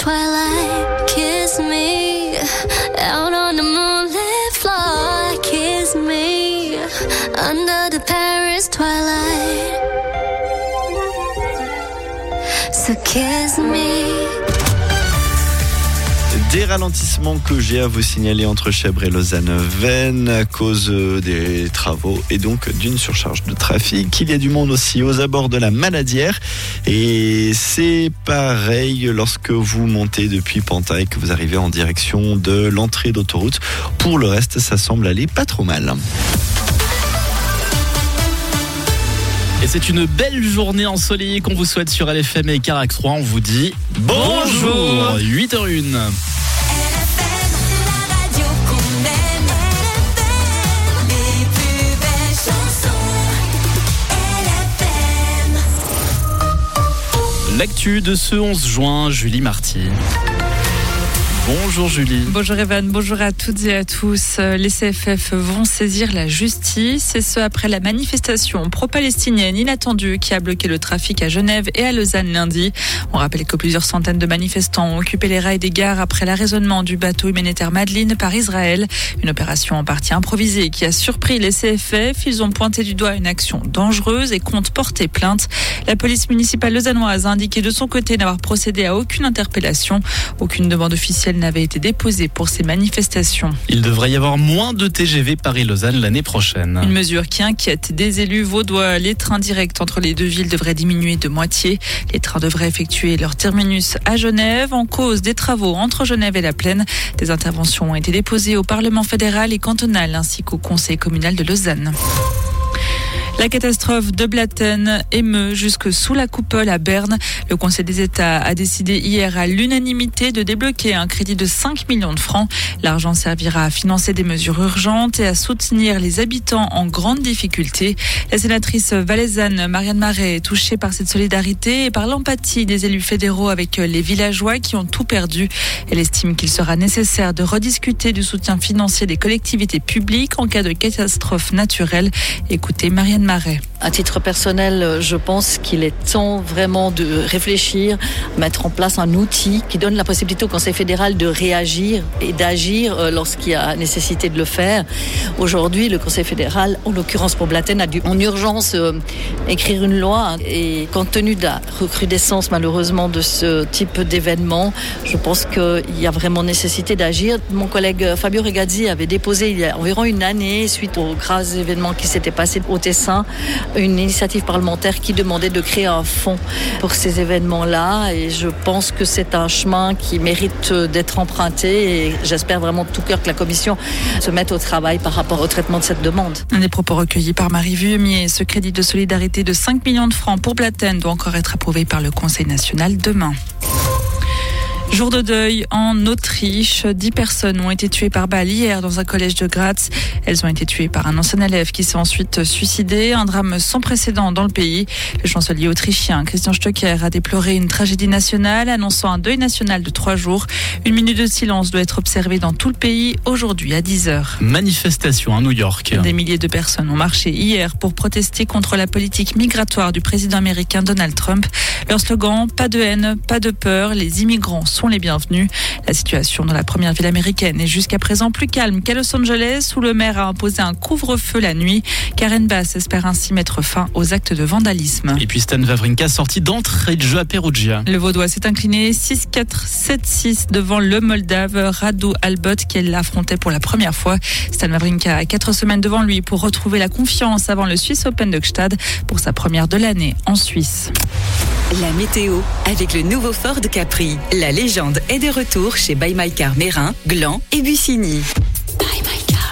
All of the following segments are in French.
twilight. Kiss me out on the moonlit floor. Kiss me under the Paris twilight. So kiss me. Des ralentissements que j'ai à vous signaler entre Chèvres et Lausanne-Veynes à cause des travaux et donc d'une surcharge de trafic. Il y a du monde aussi aux abords de la Maladière et c'est pareil lorsque vous montez depuis Pantin et que vous arrivez en direction de l'entrée d'autoroute. Pour le reste, ça semble aller pas trop mal. Et c'est une belle journée ensoleillée qu'on vous souhaite sur LFM et Carax 3. On vous dit bonjour. 8h01. L'actu de ce 11 juin, Julie Marty. Bonjour Julie. Bonjour Evan, bonjour à toutes et à tous. Les CFF vont saisir la justice et ce après la manifestation pro-palestinienne inattendue qui a bloqué le trafic à Genève et à Lausanne lundi. On rappelle que plusieurs centaines de manifestants ont occupé les rails des gares après l'arraisonnement du bateau humanitaire Madeleine par Israël. Une opération en partie improvisée qui a surpris les CFF. Ils ont pointé du doigt une action dangereuse et comptent porter plainte. La police municipale lausannoise a indiqué de son côté n'avoir procédé à aucune interpellation. Aucune demande officielle n'avait été déposée pour ces manifestations. Il devrait y avoir moins de TGV Paris-Lausanne l'année prochaine. Une mesure qui inquiète des élus vaudois. Les trains directs entre les deux villes devraient diminuer de moitié. Les trains devraient effectuer leur terminus à Genève en cause des travaux entre Genève et la Plaine. Des interventions ont été déposées au Parlement fédéral et cantonal ainsi qu'au Conseil communal de Lausanne. La catastrophe de Blatten émeut jusque sous la coupole à Berne. Le Conseil des États a décidé hier à l'unanimité de débloquer un crédit de 5 millions de francs. L'argent servira à financer des mesures urgentes et à soutenir les habitants en grande difficulté. La sénatrice valaisanne Marianne Marais est touchée par cette solidarité et par l'empathie des élus fédéraux avec les villageois qui ont tout perdu. Elle estime qu'il sera nécessaire de rediscuter du soutien financier des collectivités publiques en cas de catastrophe naturelle. Écoutez Marianne Marais. À titre personnel, je pense qu'il est temps vraiment de réfléchir, mettre en place un outil qui donne la possibilité au Conseil fédéral de réagir et d'agir lorsqu'il y a nécessité de le faire. Aujourd'hui, le Conseil fédéral, en l'occurrence pour Blatten, a dû en urgence écrire une loi. Et compte tenu de la recrudescence malheureusement de ce type d'événement, je pense qu'il y a vraiment nécessité d'agir. Mon collègue Fabio Regazzi avait déposé il y a environ une année, suite aux graves événements qui s'étaient passés au Tessin, une initiative parlementaire qui demandait de créer un fonds pour ces événements-là. Et je pense que c'est un chemin qui mérite d'être emprunté. Et j'espère vraiment de tout cœur que la Commission se mette au travail par rapport au traitement de cette demande. Des propos recueillis par Marie Vuillemier. Ce crédit de solidarité de 5 millions de francs pour Blatten doit encore être approuvé par le Conseil national demain. Jour de deuil en Autriche. 10 personnes ont été tuées par balle hier dans un collège de Graz. Elles ont été tuées par un ancien élève qui s'est ensuite suicidé. Un drame sans précédent dans le pays. Le chancelier autrichien Christian Stocker a déploré une tragédie nationale, annonçant un deuil national de 3 jours. Une minute de silence doit être observée dans tout le pays aujourd'hui à 10h. Manifestation à New York. Des milliers de personnes ont marché hier pour protester contre la politique migratoire du président américain Donald Trump. Leur slogan, pas de haine, pas de peur, les immigrants sont les bienvenus. La situation dans la première ville américaine est jusqu'à présent plus calme qu'à Los Angeles où le maire a imposé un couvre-feu la nuit. Karen Bass espère ainsi mettre fin aux actes de vandalisme. Et puis Stan Wawrinka sorti d'entrée de jeu à Perugia. Le Vaudois s'est incliné 6-4, 7-6 devant le Moldave Radu Albot qui l'affrontait pour la première fois. Stan Wawrinka a 4 semaines devant lui pour retrouver la confiance avant le Swiss Open de Gstaad pour sa première de l'année en Suisse. La météo avec le nouveau Ford Capri. La légende est de retour chez Buy My Car Mérin, Gland et Bussigny. Buy My Car.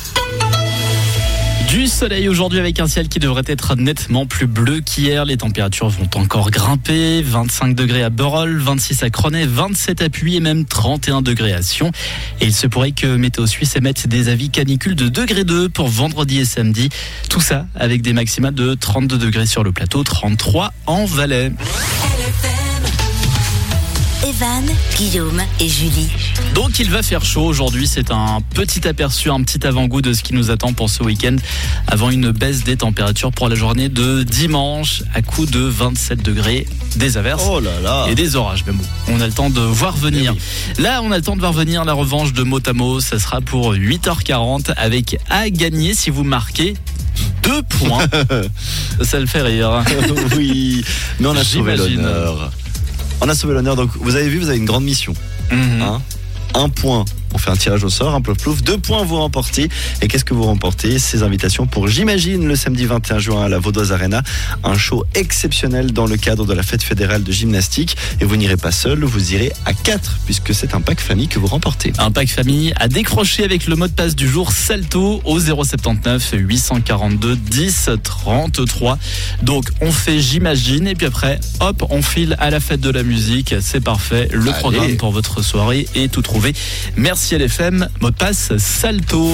Du soleil aujourd'hui avec un ciel qui devrait être nettement plus bleu qu'hier. Les températures vont encore grimper. 25 degrés à Beroll, 26 à Cronay, 27 à Puy et même 31 degrés à Sion. Et il se pourrait que Météo Suisse émette des avis canicules de degré 2 pour vendredi et samedi. Tout ça avec des maximales de 32 degrés sur le plateau, 33 en Valais. Evan, Guillaume et Julie. Donc il va faire chaud aujourd'hui, c'est un petit aperçu, un petit avant-goût de ce qui nous attend pour ce week-end avant une baisse des températures pour la journée de dimanche à coup de 27 degrés, des averses et des orages. Mais bon, on a le temps de voir venir. Là, on a le temps de voir venir la revanche de mot à mot, ça sera pour 8h40 avec à gagner si vous marquez 2 points. Ça le fait rire. Oui, mais on a sauvé l'honneur. On a sauvé l'honneur, donc vous avez vu, vous avez une grande mission. Hein, 1 point, on fait un tirage au sort, un plouf-plouf. 2 points, vous remportez. Et qu'est-ce que vous remportez? Ces invitations pour J'imagine le samedi 21 juin à la Vaudoise Arena. Un show exceptionnel dans le cadre de la fête fédérale de gymnastique. Et vous n'irez pas seul, vous irez à 4, puisque c'est un pack famille que vous remportez. Un pack famille à décrocher avec le mot de passe du jour Salto au 079 842 10 33. Donc on fait J'imagine et puis après, hop, on file à la fête de la musique. C'est parfait. Le programme pour votre soirée est tout trouvé. Merci LFM, mot de passe Salto.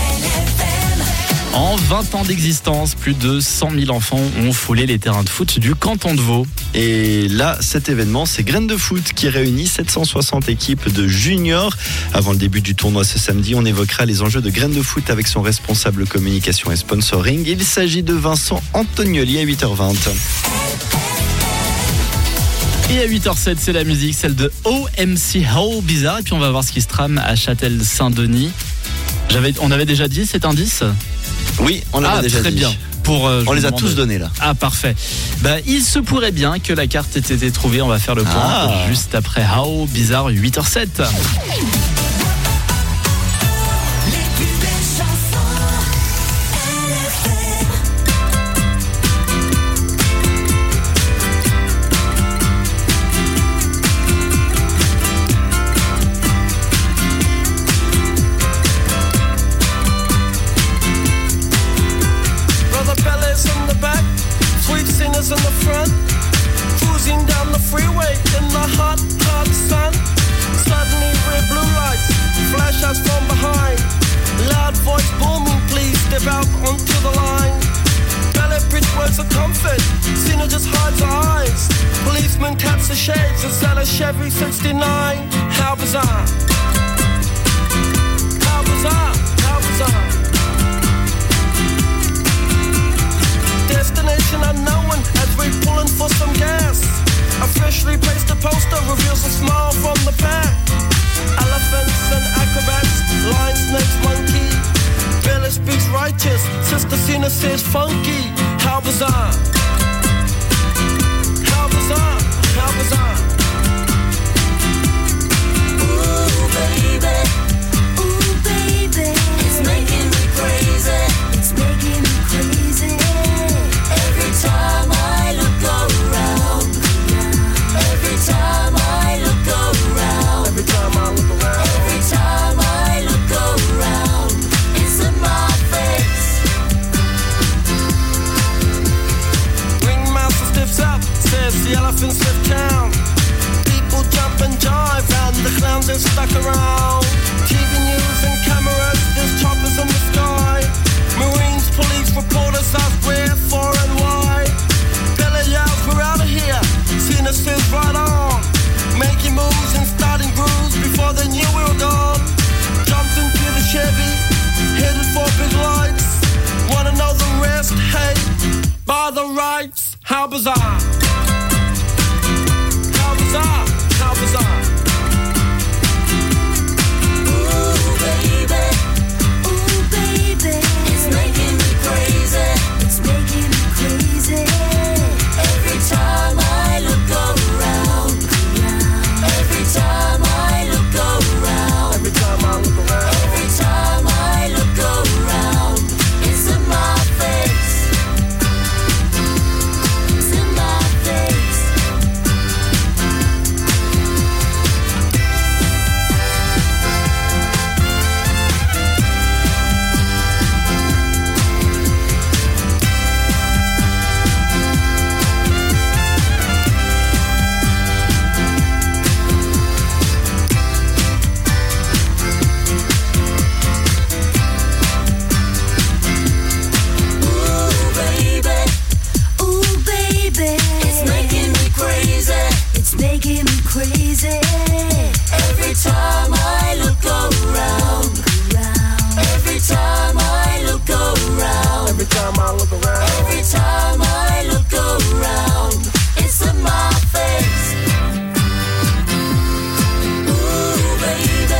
En 20 ans d'existence, plus de 100 000 enfants ont foulé les terrains de foot du canton de Vaud. Et là, cet événement, c'est Graines de foot qui réunit 760 équipes de juniors. Avant le début du tournoi ce samedi, on évoquera les enjeux de Graines de foot avec son responsable communication et sponsoring. Il s'agit de Vincent Antonioli à 8h20. Et à 8h07, c'est la musique, celle de OMC How Bizarre. Et puis on va voir ce qui se trame à Châtel-Saint-Denis. On avait déjà dit cet indice ? Oui, on l'avait déjà très dit. Bien. On les a tous donnés là. Ah parfait. Il se pourrait bien que la carte ait été trouvée. On va faire le point juste après How Bizarre 8h07. In the front, cruising down the freeway in the hot, hot sun. Suddenly red blue lights flash us from behind. Loud voice booming, please step out onto the line. Ballet bridge words of comfort, Cena just hides her eyes. Policeman taps the shades and sell a Chevy 69. How bizarre. How bizarre, how bizarre. Destination unknown as we're pulling for some gas. A freshly pasted poster reveals a smile from the pack. Elephants and acrobats, lion, snakes, monkey. Billy speaks righteous, Sister Cena says funky. How bizarre. How bizarre, how bizarre. Ooh baby, it's making me crazy. It's making me crazy. Every time I look around, every time I look around, every time I look around, every time I look around, it's in my face. Ringmaster stiffs up, says the elephants have town. People jump and jive and the clowns are stuck around. TV news and cameras, there's choppers in the sky. Marines, police, reporters ask where, for and why. Billy yells, we're out of here. Cena says right on. Making moves and starting grooves before they knew we were gone. Jumped into the Chevy, headed for big lights. Wanna know the rest? Hey, by the rights. How bizarre. How bizarre, how bizarre. Ooh baby, it's making me crazy. It's making me crazy. Every time I look around, every time I look around, every time I look around, every time I look around, it's in my face. It's in my face. look around. Every time I look around, it's in my face. Ooh, baby,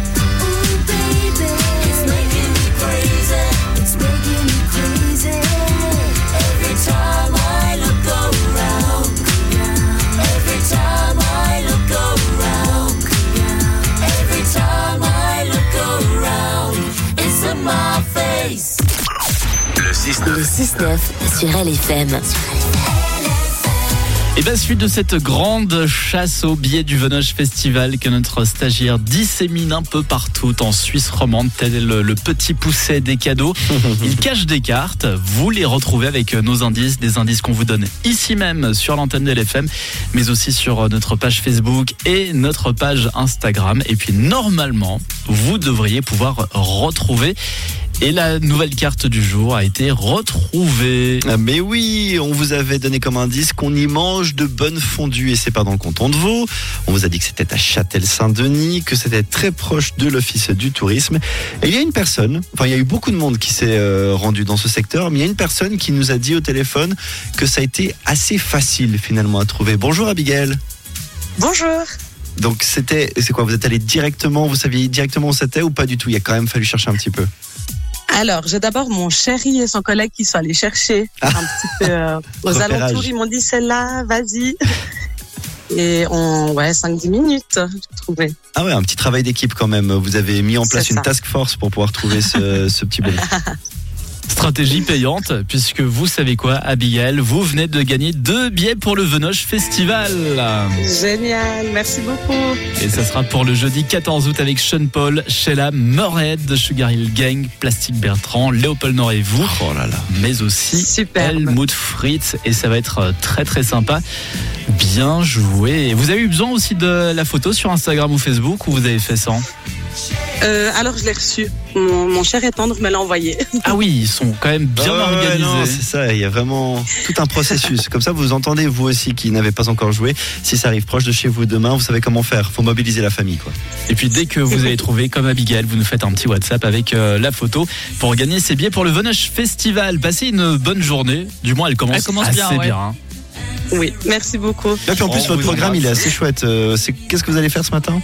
it's making me crazy. It's making me crazy. Every time I look around, every time I look around, every time I look around, it's in my face. Le 6-9 sur LFM. Et bien, suite de cette grande chasse aux billets du Venoge Festival que notre stagiaire dissémine un peu partout en Suisse romande, tel le petit pousset des cadeaux. Il cache des cartes. Vous les retrouvez avec nos indices, des indices qu'on vous donne ici même sur l'antenne de LFM, mais aussi sur notre page Facebook et notre page Instagram. Et puis, normalement, vous devriez pouvoir retrouver. Et la nouvelle carte du jour a été retrouvée. Ah, mais oui, on vous avait donné comme indice qu'on y mange de bonnes fondues et c'est pas dans le canton de Vaud. On vous a dit que c'était à Châtel-Saint-Denis, que c'était très proche de l'office du tourisme. Et il y a une personne, enfin il y a eu beaucoup de monde qui s'est rendu dans ce secteur, mais il y a une personne qui nous a dit au téléphone que ça a été assez facile finalement à trouver. Bonjour Abigail. Bonjour. Donc c'est quoi, vous êtes allé directement, vous saviez directement où c'était ou pas du tout? Il a quand même fallu chercher un petit peu. Alors, j'ai d'abord mon chéri et son collègue qui sont allés chercher un petit peu aux Repérage. alentours. Ils m'ont dit celle-là, vas-y. Et en 5-10 minutes, j'ai trouvé. Ah ouais, un petit travail d'équipe quand même. Vous avez mis en place C'est une ça. task force pour pouvoir trouver ce petit bonhomme. Stratégie payante, puisque vous savez quoi, Abigail, vous venez de gagner 2 billets pour le Venoge Festival. Génial, merci beaucoup. Et ça sera pour le jeudi 14 août avec Sean Paul, Sheila, Morehead de Sugar Hill Gang, Plastique Bertrand, Léopold Nord et vous. Oh là là. Mais aussi Superbe. Helmut Fritz. Et ça va être très très sympa. Bien joué. Et vous avez eu besoin aussi de la photo sur Instagram ou Facebook ou vous avez fait sans? Alors, je l'ai reçu. Mon cher et tendre me l'a envoyé. Ah oui, ils sont quand même bien Ouais, organisés. non, c'est ça, il y a vraiment tout un processus. Comme ça, vous entendez, vous aussi, qui n'avez pas encore joué. Si ça arrive proche de chez vous demain, vous savez comment faire. Faut mobiliser la famille, quoi. Et puis dès que vous avez trouvé comme Abigail, vous nous faites un petit WhatsApp avec la photo pour gagner ces billets pour le Venoge Festival. Passez une bonne journée. Du moins, elle commence assez bien, ouais. bien. Hein. Oui, merci beaucoup. Et puis en plus, On votre vous programme, embrasse. il est assez chouette. Qu'est-ce que vous allez faire ce matin?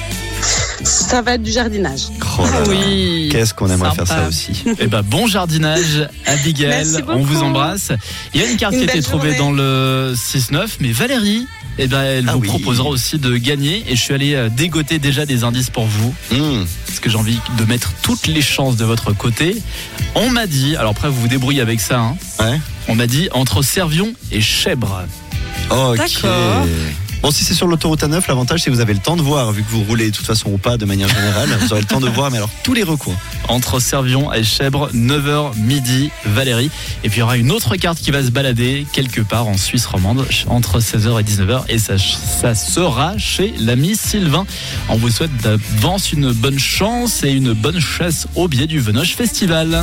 Ça va être du jardinage. Oh là là. Oui. Qu'est-ce qu'on aimerait Sympa. faire ça aussi. Eh ben, bon jardinage, Abigail. Merci On vous beaucoup. embrasse. Il y a une carte Une qui a été belle trouvée journée. dans le 6-9, mais Valérie, eh ben, elle Ah vous oui. proposera aussi de gagner. Et je suis allé dégoter déjà des indices pour vous. Parce que j'ai envie de mettre toutes les chances de votre côté. On m'a dit, alors après vous vous débrouillez avec ça, hein. Ouais. On m'a dit entre Servion et Chèbre. Ok. D'accord. Bon, si c'est sur l'autoroute A9, l'avantage c'est que vous avez le temps de voir, vu que vous roulez de toute façon ou pas de manière générale, vous aurez le temps de voir, mais alors tous les recoins. Entre Servion et Chèbre, 9h midi, Valérie. Et puis il y aura une autre carte qui va se balader quelque part en Suisse romande entre 16h et 19h. Et ça sera chez l'ami Sylvain. On vous souhaite d'avance une bonne chance et une bonne chasse au biais du Venoge Festival.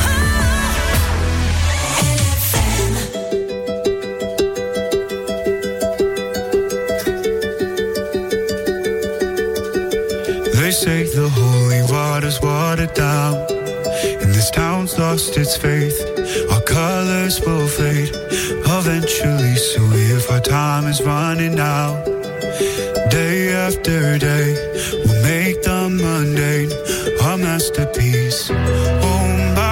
They say the holy water's watered down, and this town's lost its faith. Our colors will fade eventually, so if our time is running out, day after day, we'll make the mundane our masterpiece. Oh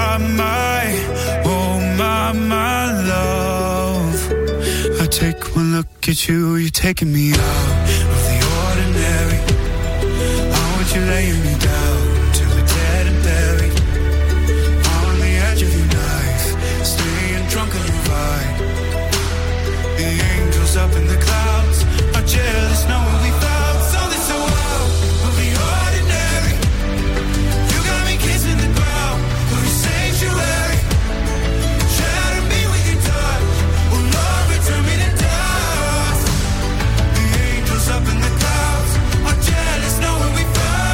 my love, I take one look at you, you're taking me out of the ordinary. You're laying me down till we're dead and buried on the edge of your knife, staying drunk on your vibe. The angels up in the clouds are jealous knowing we found something so out of the ordinary. You got me kissing the ground of your sanctuary. Shatter me with your touch, oh Lord, return me to dust. The angels up in the clouds are jealous knowing we found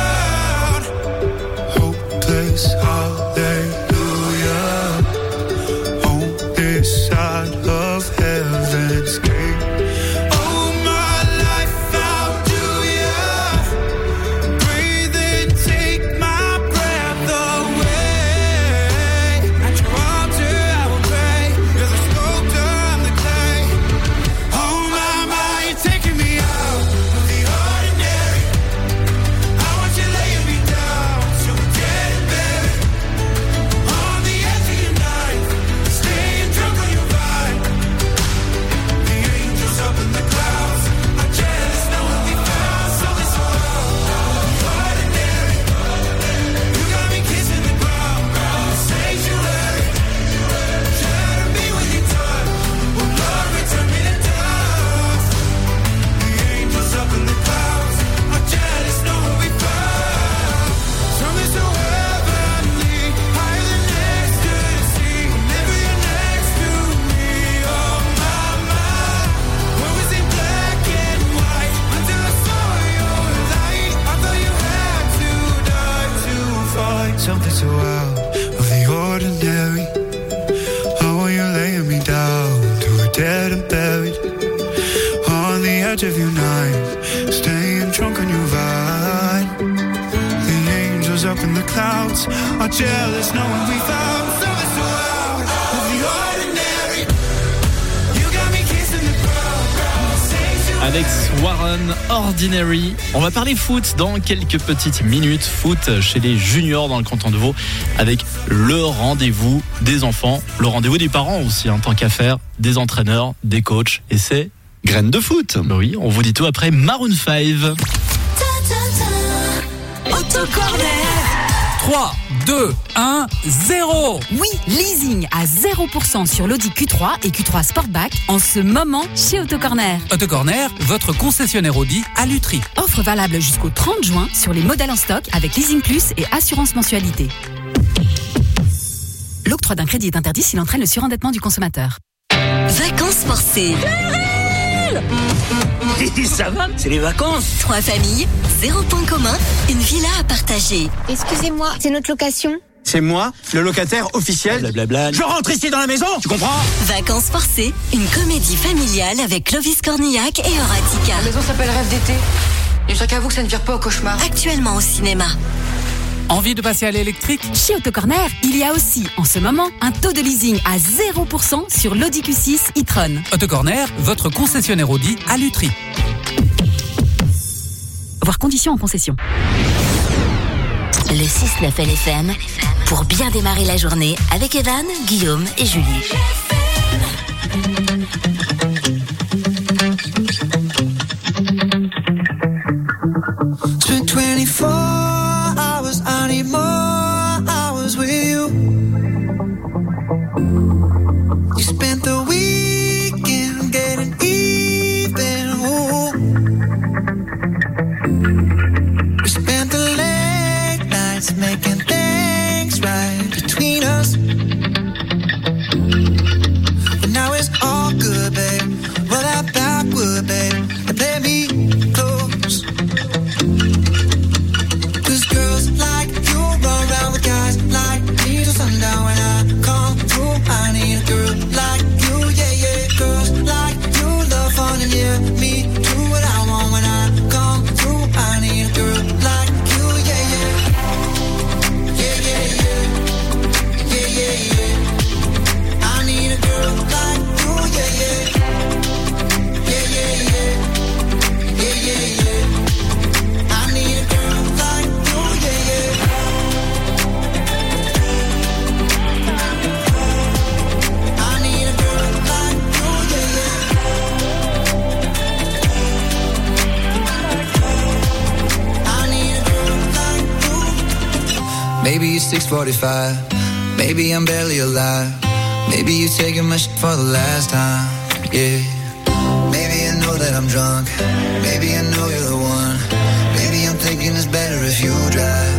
hopeless hallelujah on this side of heaven's gate. Oh, my life found you, breathe and take my breath away. At your altar I will pray. dead and buried on the edge of your night, staying drunk on your vine. The angels up in the clouds are jealous knowing we found something so out of the ordinary. You got me kissing the ground. Avec Warren Ordinary. On va parler foot dans quelques petites minutes. Foot chez les juniors dans le canton de Vaud avec le rendez-vous des enfants, le rendez-vous des parents aussi, tant qu'à faire, des entraîneurs, des coachs. Et c'est Graines de foot. Bah oui, on vous dit tout après Maroon 5. Autocorner. 3, 2, 1, 0. Oui, leasing à 0% sur l'Audi Q3 et Q3 Sportback en ce moment chez Autocorner. Autocorner, votre concessionnaire Audi à Lutry. Offre valable jusqu'au 30 juin sur les modèles en stock avec leasing plus et assurance mensualité. L'octroi d'un crédit est interdit s'il entraîne le surendettement du consommateur. Vacances forcées. Ça va, c'est les vacances. 3 familles, 0 point commun, une villa à partager. Excusez-moi, c'est notre location? C'est moi, le locataire officiel. Blablabla. Je rentre ici dans la maison, tu comprends? Vacances forcées, une comédie familiale avec Clovis Cornillac et Horatica. La maison s'appelle Rêve d'été. Je sais qu'à vous que ça ne vire pas au cauchemar. Actuellement au cinéma. Envie de passer à l'électrique? Chez Autocorner, il y a aussi, en ce moment, un taux de leasing à 0% sur l'Audi Q6 e-tron. Autocorner, votre concessionnaire Audi à Lutry. Voir conditions en concession. Le 6-9 LFM pour bien démarrer la journée avec Evan, Guillaume et Julie. It's been 24 hours, I need more hours with you. You spent the weekend getting even. Ooh. We spent the late nights making things right between us. But now it's all good, babe. Roll that backward, babe, and play me close. Girls like you run around with guys like me till sundown. When I come through, I need a girl like you, yeah, yeah. Girls like you love fun and yeah, me do what I want. When I come through, I need a girl like you, yeah, yeah. Yeah, yeah, yeah. Yeah, yeah, yeah. I need a girl like you, yeah, yeah. Yeah, yeah, yeah. Yeah, yeah, yeah. I need a girl like you, yeah, yeah. I need a girl like you, yeah, yeah. I need a girl like you. Maybe it's 6:45. Maybe I'm barely alive. Maybe you're taking my shit for the last time. Yeah. Maybe I know that I'm drunk. Maybe I know you're the one. Maybe I'm thinking it's better if you drive.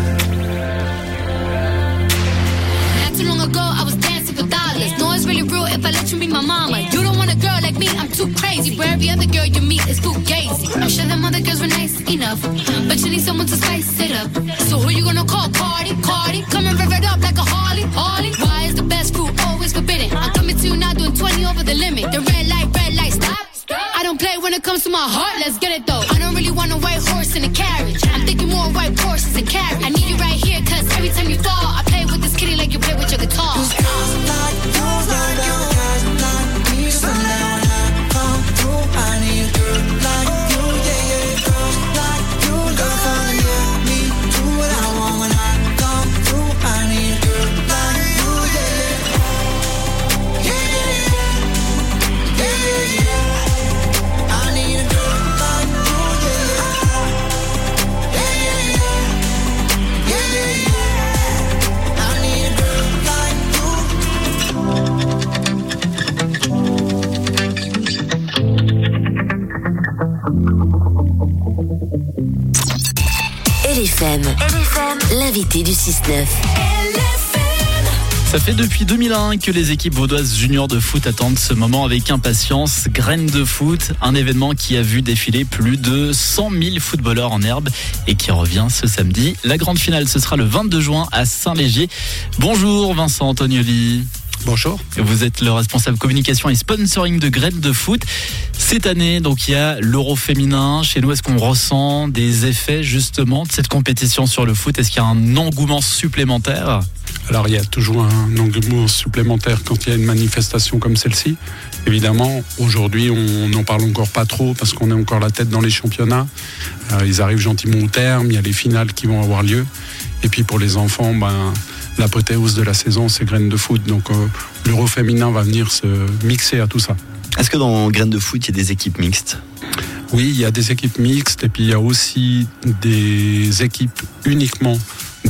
Not too long ago, I was dancing for dollars. No, it's really real if I let you be my mama. You don't want a girl like me, I'm too crazy. Where every other girl you meet is too gazy. I'm sure them other girls were nice enough, but you need someone to spice it up. So who you gonna call? Cardi, Cardi. Come and rev it up like a Harley, Harley. Why is the best food always forbidden? I'm coming to you now doing 20 over the limit. The red light, stop. I don't play when it comes to my heart, let's get it though. I don't really want a white horse in a carriage. I'm thinking more white horses and carriage. I need you right here, cause every time you fall, I play with this kitty like you play with your guitar. I need a girl like you, yeah, yeah. Girls like you, love fun, yeah. Me do what I want when I come through. I need a girl like you, yeah, yeah. Yeah, yeah, yeah. Yeah, yeah, yeah. I need a girl like you, yeah, yeah. Yeah, yeah, yeah. Yeah, yeah, yeah. I need a girl like you. LFM, l'invité du 6-9. Ça fait depuis 2001 que les équipes vaudoises juniors de foot attendent ce moment avec impatience. Graines de foot, un événement qui a vu défiler plus de 100 000 footballeurs en herbe et qui revient ce samedi. La grande finale, ce sera le 22 juin à Saint-Légier. Bonjour Vincent Antonioli. Bonjour. Vous êtes le responsable communication et sponsoring de Graines de Foot. Cette année, donc, il y a l'Euro féminin. Chez nous, est-ce qu'on ressent des effets justement de cette compétition sur le foot? Est-ce qu'il y a un engouement supplémentaire? Alors il y a toujours un engouement supplémentaire quand il y a une manifestation comme celle-ci. Évidemment, aujourd'hui, on n'en parle encore pas trop parce qu'on est encore la tête dans les championnats. Ils arrivent gentiment au terme, il y a les finales qui vont avoir lieu. Et puis pour les enfants, l'apothéose de la saison, c'est Graines de Foot. Donc l'Euro féminin va venir se mixer à tout ça. Est-ce que dans Graines de Foot, il y a des équipes mixtes? Oui, il y a des équipes mixtes et puis il y a aussi des équipes uniquement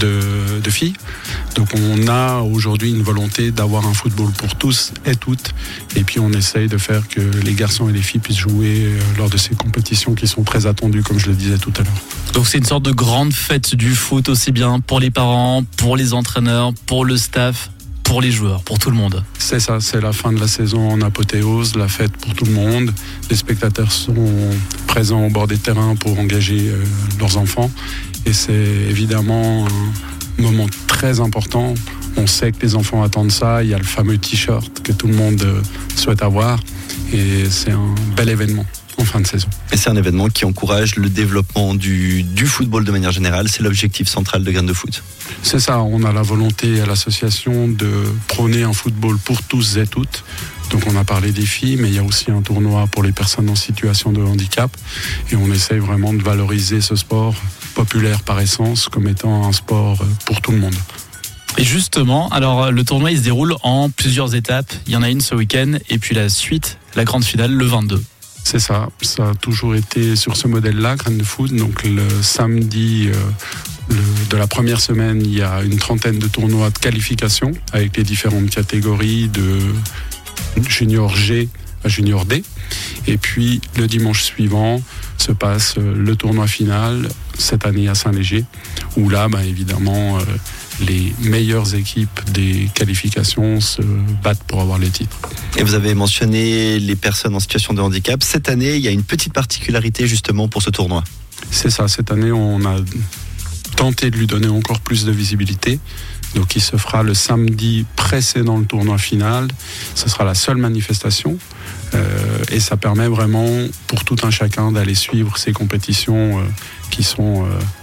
de filles. Donc on a aujourd'hui une volonté d'avoir un football pour tous et toutes. Et puis on essaye de faire que les garçons et les filles puissent jouer lors de ces compétitions qui sont très attendues, comme je le disais tout à l'heure. Donc c'est une sorte de grande fête du foot, aussi bien pour les parents, pour les entraîneurs, pour le staff, pour les joueurs, pour tout le monde. C'est ça, c'est la fin de la saison en apothéose, la fête pour tout le monde. Les spectateurs sont présents au bord des terrains pour engager leurs enfants. Et c'est évidemment un moment très important. On sait que les enfants attendent ça. Il y a le fameux t-shirt que tout le monde souhaite avoir. Et c'est un bel événement en fin de saison. Et c'est un événement qui encourage le développement du football de manière générale. C'est l'objectif central de Graines de Foot. C'est ça, on a la volonté à l'association de prôner un football pour tous et toutes. Donc on a parlé des filles, mais il y a aussi un tournoi pour les personnes en situation de handicap. Et on essaye vraiment de valoriser ce sport populaire par essence comme étant un sport pour tout le monde. Et justement, alors le tournoi il se déroule en plusieurs étapes. Il y en a une ce week-end et puis la suite, la grande finale le 22. C'est ça, ça a toujours été sur ce modèle-là, Graines de Foot. Donc le samedi de la première semaine, il y a une trentaine de tournois de qualification avec les différentes catégories de junior G à junior D. Et puis le dimanche suivant se passe le tournoi final, cette année à Saint-Léger, où là, évidemment, les meilleures équipes des qualifications se battent pour avoir les titres. Et vous avez mentionné les personnes en situation de handicap. Cette année, il y a une petite particularité justement pour ce tournoi. C'est ça, cette année, on a tenté de lui donner encore plus de visibilité. Donc il se fera le samedi précédent le tournoi final. Ce sera la seule manifestation. Et ça permet vraiment pour tout un chacun d'aller suivre ces compétitions qui sont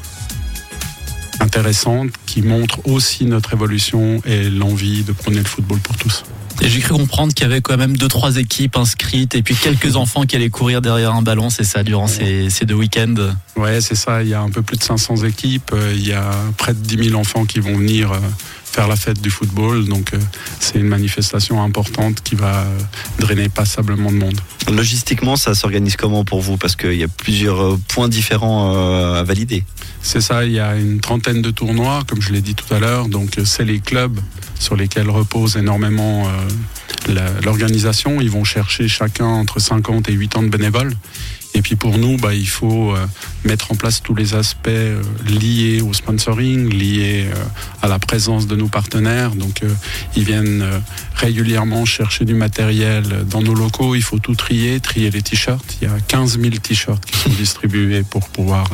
intéressantes, qui montrent aussi notre évolution et l'envie de prôner le football pour tous. Et j'ai cru comprendre qu'il y avait quand même 2-3 équipes inscrites et puis quelques enfants qui allaient courir derrière un ballon, c'est ça, durant ces 2 week-ends? Ouais, c'est ça, il y a un peu plus de 500 équipes, il y a près de 10 000 enfants qui vont venir faire la fête du football, donc c'est une manifestation importante qui va drainer passablement de monde. Logistiquement, ça s'organise comment pour vous? Parce qu'il y a plusieurs points différents à valider. C'est ça, il y a une trentaine de tournois, comme je l'ai dit tout à l'heure, donc c'est les clubs sur lesquels repose énormément l'organisation. Ils vont chercher chacun entre 50 et 80 de bénévoles. Et puis pour nous, il faut mettre en place tous les aspects liés au sponsoring, liés à la présence de nos partenaires. Donc ils viennent régulièrement chercher du matériel dans nos locaux. Il faut tout trier les t-shirts. Il y a 15 000 t-shirts qui sont distribués pour pouvoir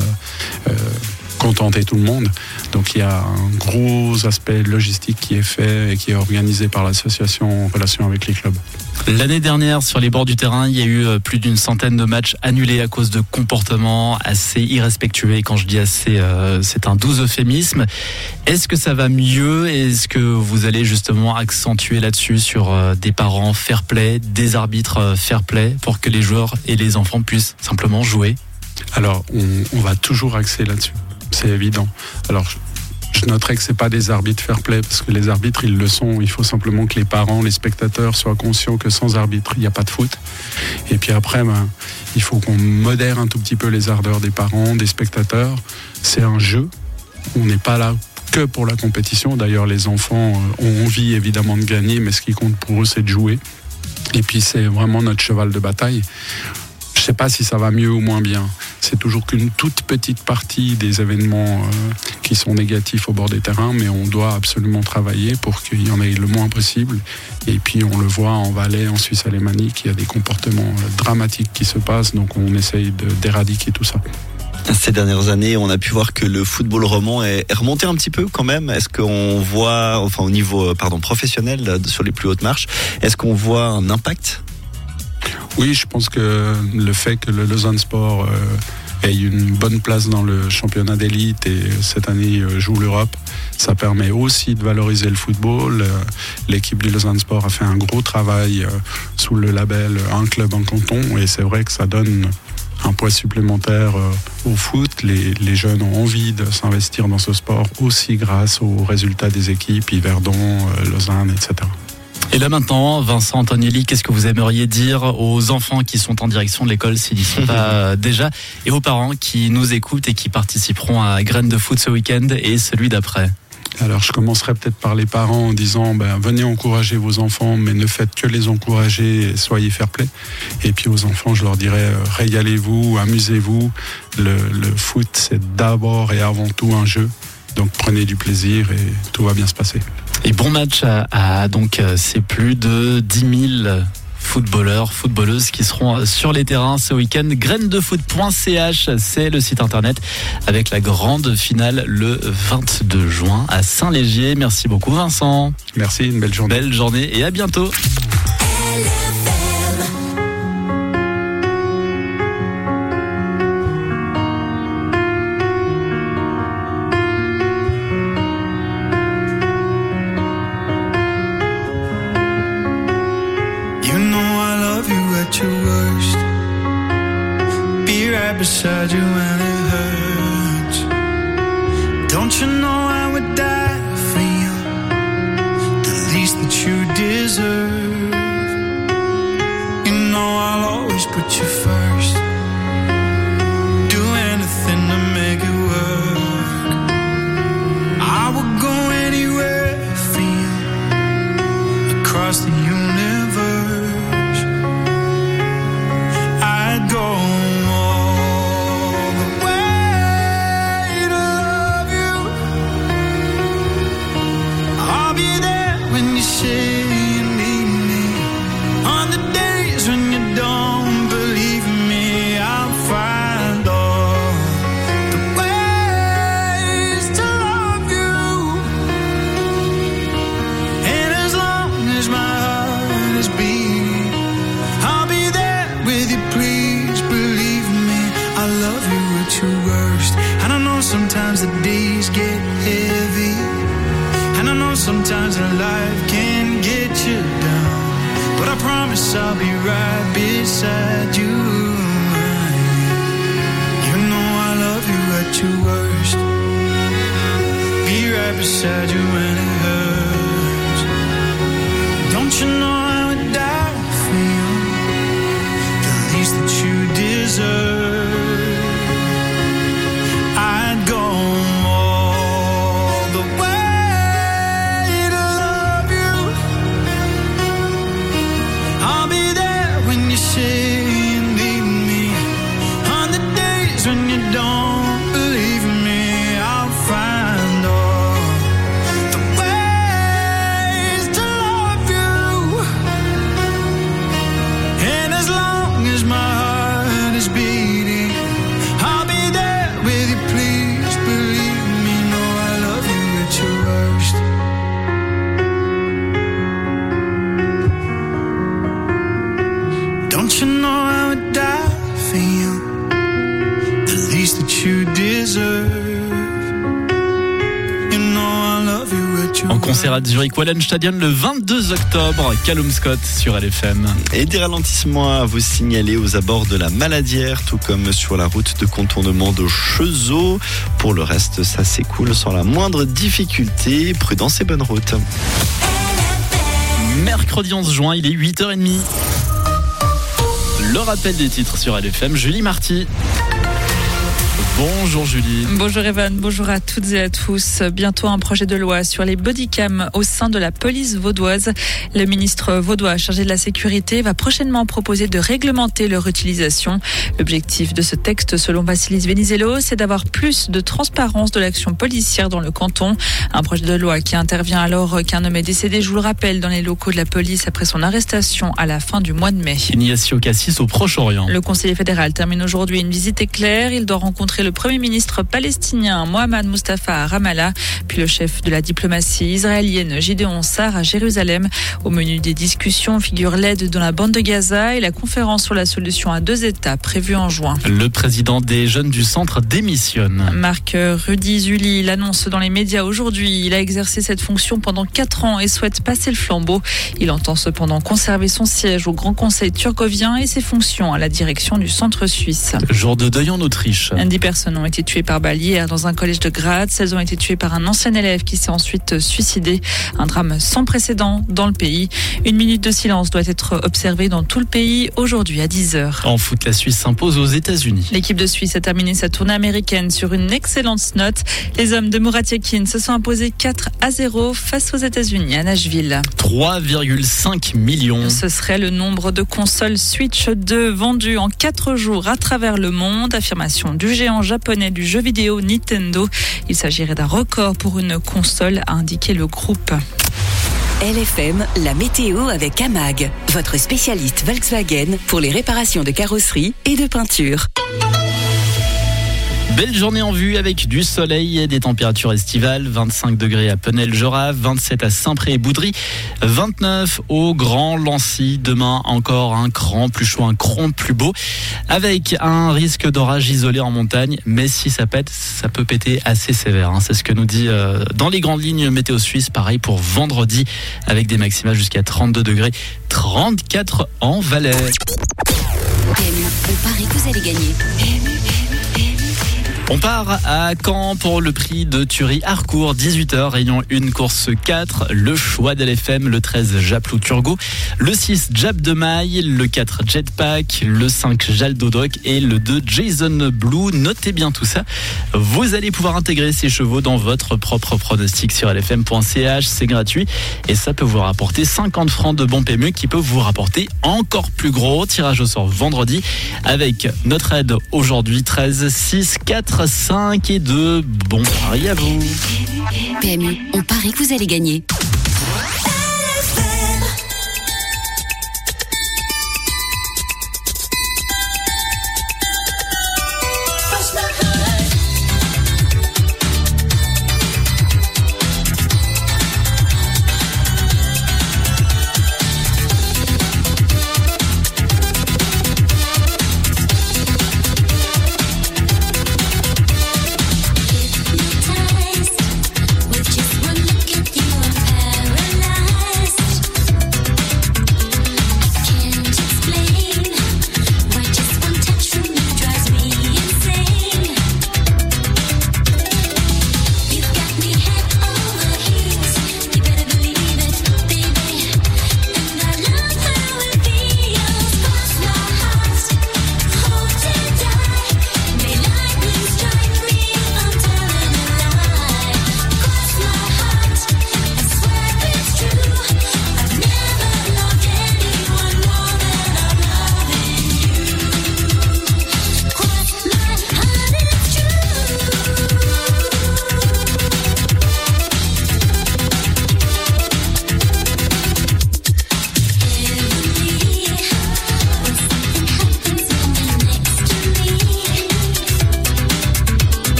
contenter tout le monde. Donc il y a un gros aspect logistique qui est fait et qui est organisé par l'association en relation avec les clubs. L'année dernière, sur les bords du terrain, il y a eu plus d'une centaine de matchs annulés à cause de comportements assez irrespectueux. Et quand je dis assez, c'est un doux euphémisme. Est-ce que ça va mieux? Est-ce que vous allez justement accentuer là-dessus sur des parents fair play, des arbitres fair play, pour que les joueurs et les enfants puissent simplement jouer? Alors, on va toujours axer là-dessus. C'est évident. Alors, je noterai que c'est pas des arbitres fair play, parce que les arbitres, ils le sont. Il faut simplement que les parents, les spectateurs soient conscients que sans arbitre, il n'y a pas de foot. Et puis après, il faut qu'on modère un tout petit peu les ardeurs des parents, des spectateurs. C'est un jeu. On n'est pas là que pour la compétition. D'ailleurs, les enfants ont envie évidemment de gagner, mais ce qui compte pour eux, c'est de jouer. Et puis, c'est vraiment notre cheval de bataille. Je ne sais pas si ça va mieux ou moins bien. C'est toujours qu'une toute petite partie des événements qui sont négatifs au bord des terrains, mais on doit absolument travailler pour qu'il y en ait le moins possible. Et puis on le voit en Valais, en Suisse alémanique, il y a des comportements dramatiques qui se passent, donc on essaye d'éradiquer tout ça. Ces dernières années, on a pu voir que le football roman est remonté un petit peu quand même. Est-ce qu'on voit, enfin au niveau professionnel, sur les plus hautes marches, est-ce qu'on voit un impact ? Oui, je pense que le fait que le Lausanne Sport ait une bonne place dans le championnat d'élite et cette année joue l'Europe, ça permet aussi de valoriser le football. L'équipe du Lausanne Sport a fait un gros travail sous le label Un club, un canton, et c'est vrai que ça donne un poids supplémentaire au foot. Les jeunes ont envie de s'investir dans ce sport aussi grâce aux résultats des équipes, Yverdon, Lausanne, etc. Et là maintenant, Vincent Antonielli, qu'est-ce que vous aimeriez dire aux enfants qui sont en direction de l'école s'ils n'y sont pas déjà, et aux parents qui nous écoutent et qui participeront à Graines de foot ce week-end et celui d'après ? Alors je commencerai peut-être par les parents en disant venez encourager vos enfants, mais ne faites que les encourager et soyez fair-play. Et puis aux enfants je leur dirais régalez-vous, amusez-vous. Le foot c'est d'abord et avant tout un jeu, donc prenez du plaisir et tout va bien se passer. Et bon match à donc c'est plus de 10 000 footballeurs, footballeuses qui seront sur les terrains ce week-end. grainesdefoot.ch, c'est le site internet avec la grande finale le 22 juin à Saint-Légier. Merci beaucoup Vincent. Merci, une belle journée. Belle journée et à bientôt. Beside you when it hurts. Don't you know I would die for you, the least that you deserve. You know I'll always put you first, do anything to make it work. I would go anywhere for you, across the universe. I'd go sometimes the days get heavy, and I know sometimes life can get you down, but I promise I'll be right beside you. You know I love you at your worst, be right beside you when it hurts. Don't you know I would die for you, the least that you deserve. I'd go all the way to love you. I'll be there when you say you need me. On the days when you don't believe me, I'll find all the ways to love you. And as long as my heart is beating, I'll be there with you. Please believe me, no, I love you at your worst. Don't you know I would die for you, the least that you deserve. You know I love you at your En concert à Zurich Wallenstadion le 22 octobre, Callum Scott sur LFM. Et des ralentissements à vous signaler aux abords de la Maladière, tout comme sur la route de contournement de Chezeaux. Pour le reste, ça s'écoule sans la moindre difficulté. Prudence et bonne route. Mercredi 11 juin, il est 8h30. Le rappel des titres sur LFM, Julie Marty. Bonjour Julie. Bonjour Evan, bonjour à toutes et à tous. Bientôt un projet de loi sur les bodycams au sein de la police vaudoise. Le ministre vaudois chargé de la sécurité va prochainement proposer de réglementer leur utilisation. L'objectif de ce texte, selon Vassilis Venizelos, c'est d'avoir plus de transparence de l'action policière dans le canton. Un projet de loi qui intervient alors qu'un homme est décédé, je vous le rappelle, dans les locaux de la police après son arrestation à la fin du mois de mai. Ignacio Cassis au Proche-Orient. Le conseiller fédéral termine aujourd'hui une visite éclair. Il doit rencontrer rencontré le Premier ministre palestinien Mohamed Mustafa à Ramallah, puis le chef de la diplomatie israélienne Gideon Sa'ar à Jérusalem. Au menu des discussions figure l'aide dans la bande de Gaza et la conférence sur la solution à 2 États prévue en juin. Le président des jeunes du centre démissionne. Marc Rudy Zulli l'annonce dans les médias aujourd'hui. Il a exercé cette fonction pendant 4 ans et souhaite passer le flambeau. Il entend cependant conserver son siège au Grand Conseil turcovien et ses fonctions à la direction du centre suisse. Jour de deuil en Autriche. 10 personnes ont été tuées par balle hier dans un collège de Graz. Elles ont été tuées par un ancien élève qui s'est ensuite suicidé. Un drame sans précédent dans le pays. 1 minute de silence doit être observée dans tout le pays aujourd'hui à 10h. En foot, la Suisse s'impose aux États-Unis. L'équipe de Suisse a terminé sa tournée américaine sur une excellente note. Les hommes de Murat Yakin se sont imposés 4-0 face aux États-Unis à Nashville. 3,5 millions. Ce serait le nombre de consoles Switch 2 vendues en 4 jours à travers le monde. Affirmation du géant japonais du jeu vidéo Nintendo. Il s'agirait d'un record pour une console, a indiqué le groupe. LFM, la météo avec Amag, votre spécialiste Volkswagen pour les réparations de carrosserie et de peinture. Belle journée en vue avec du soleil et des températures estivales. 25 degrés à Penel-Jorat, 27 à Saint-Pré et Boudry, 29 au Grand Lancy. Demain, encore un cran plus chaud, un cran plus beau, avec un risque d'orage isolé en montagne. Mais si ça pète, ça peut péter assez sévère. C'est ce que nous dit dans les grandes lignes Météo Suisse. Pareil pour vendredi, avec des maximales jusqu'à 32 degrés, 34 en Valais. PMU, on parie que vous allez gagner. On part à Caen pour le prix de Thury Harcourt, 18h, réunion 1, course 4, le choix d'LFM, le 13 Japlou Turgot, le 6 Jab de Maille, le 4 Jetpack, le 5 Jaldodoc et le 2 Jason Blue. Notez bien tout ça. Vous allez pouvoir intégrer ces chevaux dans votre propre pronostic sur lfm.ch, c'est gratuit et ça peut vous rapporter 50 francs de bon PMU qui peut vous rapporter encore plus gros. Tirage au sort vendredi avec notre aide aujourd'hui 13, 6, 4, 5 et 2. Bon pari à vous. PMU, on parie que vous allez gagner. With just one look at you, I'm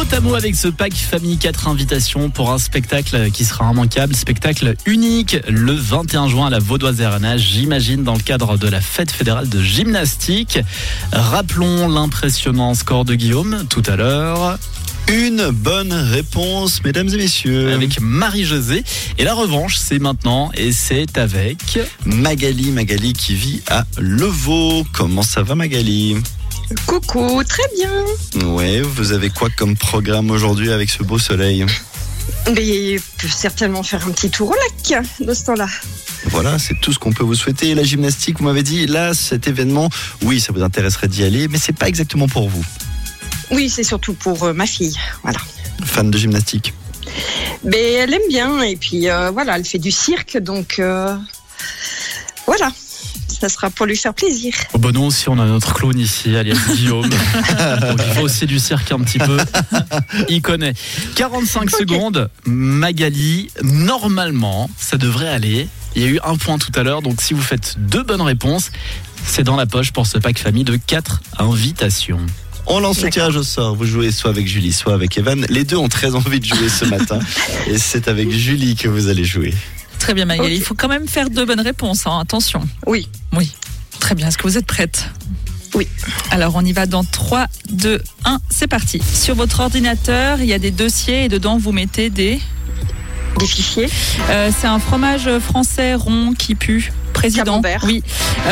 Mot avec ce pack famille 4 invitations pour un spectacle qui sera immanquable, spectacle unique le 21 juin à la Vaudoise Arena, j'imagine dans le cadre de la fête fédérale de gymnastique. Rappelons l'impressionnant score de Guillaume tout à l'heure. Une bonne réponse, mesdames et messieurs. Avec Marie-Josée. Et la revanche, c'est maintenant. Et c'est avec Magali qui vit à Levaux. Comment ça va, Magali? Coucou, très bien. Ouais, vous avez quoi comme programme aujourd'hui avec ce beau soleil? Mais peut certainement faire un petit tour au lac de ce temps-là. Voilà, c'est tout ce qu'on peut vous souhaiter. La gymnastique, vous m'avez dit, là, cet événement, oui, ça vous intéresserait d'y aller, mais c'est pas exactement pour vous. Oui, c'est surtout pour ma fille, voilà. Fan de gymnastique? Mais elle aime bien, et puis voilà, elle fait du cirque, donc voilà. Ça sera pour lui faire plaisir. Oh bah nous aussi, on a notre clown ici, alias Guillaume. Donc il fait aussi du cirque un petit peu. Il connaît. 45 secondes, Magali. Normalement, ça devrait aller. Il y a eu un point tout à l'heure, donc si vous faites 2 bonnes réponses, c'est dans la poche pour ce pack famille de 4 invitations. On lance le tirage au sort. Vous jouez soit avec Julie, soit avec Evan. Les deux ont très envie de jouer ce matin. Et c'est avec Julie que vous allez jouer. Très bien, Magali. Il faut quand même faire 2 bonnes réponses. Hein. Attention. Oui. Très bien. Est-ce que vous êtes prête? Oui. Alors, on y va dans 3, 2, 1. C'est parti. Sur votre ordinateur, il y a des dossiers et dedans, vous mettez des fichiers. C'est un fromage français rond qui pue. Président. Camembert. Oui.